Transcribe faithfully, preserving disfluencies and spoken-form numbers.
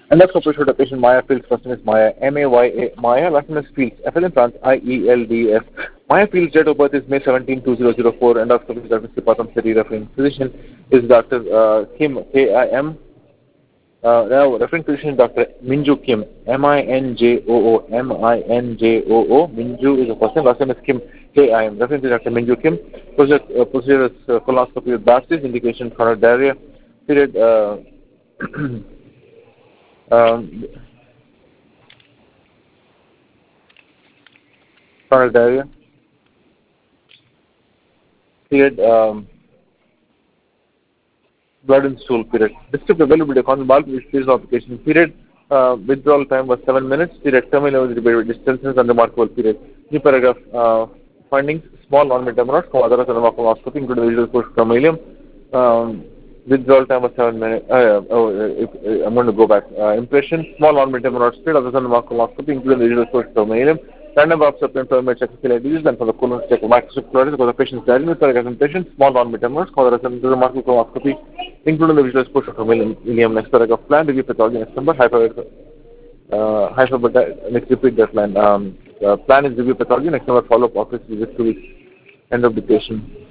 Endoscopy showed a patient Maya Fields, first name is Maya, M A Y A, Maya, last name is Fields, F L in France, I E L D S. Maya Fields' date of birth is May seventeenth, two thousand four. Endoscopy is Doctor Sipatam Seti, referring physician is Doctor Uh, Kim, K I M. Uh, now, referring physician is Doctor Minju Kim, M I N J O O, M I N J O O. Minju is the first name, last name is Kim, K I M. Referring to Doctor Minju Kim. Procedure, uh, procedure is uh, colonoscopy with Barclays, indication chronic diarrhea. Period. Uh, um, chronic diarrhea. Period. Um, blood and stool. Period. District availability on bulk is application. Period. Uh, withdrawal time was seven minutes. Period. Terminal distances unremarkable. Period. New paragraph. Uh, findings: small non-metabolite from other colonoscopy, including visual push chromium. Um, withdrawal time was seven minutes. Uh, oh, uh, if, uh, I'm going to go back. Uh, impression: small non-metabolite spread other than colonoscopy, including visual push chromium. Random box of information check facilities and for the colon check microscopic fluorescence for the patient's diagnosis presentation, small non-metabolite for the remarkable colonoscopy, including the visual push of chromium. Next paragraph plan review pathology next number hyper uh, hyper next repeat that line. Um, uh, plan is review pathology next number follow up office visit two weeks. End of dictation.